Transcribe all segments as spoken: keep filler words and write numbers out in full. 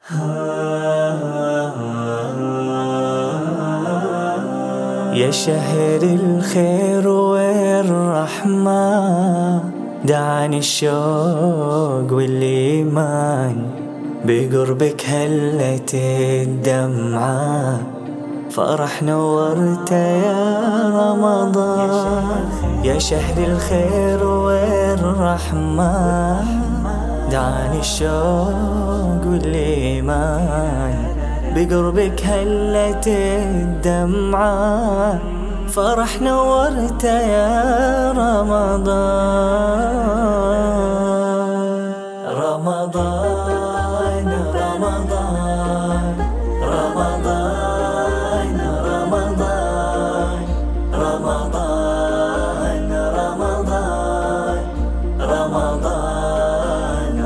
يا شهر الخير والرحمة، دعاني الشوق والإيمان، بقربك هلت الدمعة، فرح نورت يا رمضان. يا شهر الخير والرحمة، دعاني الشوق والإيمان، بقربك هلت الدمعة، فرح نورت يا رمضان. رمضان رمضان رمضان رمضان رمضان رمضان رمضان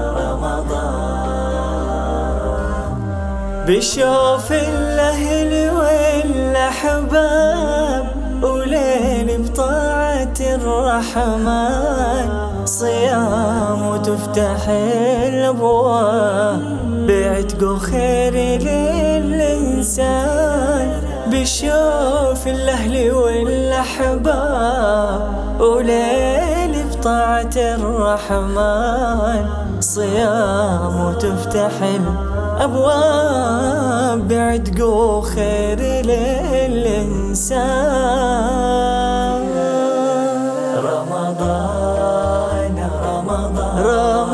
رمضان. بشوف الأهل والأحباب، وليل بطاعة الرحمن، صيام وتفتح الأبواب، بعتق خير للإنسان. بشوف الأهل والأحباب، وليل بطاعة الرحمن، صيام وتفتح الأبواب، بعتق خير للإنسان. رمضان رمضان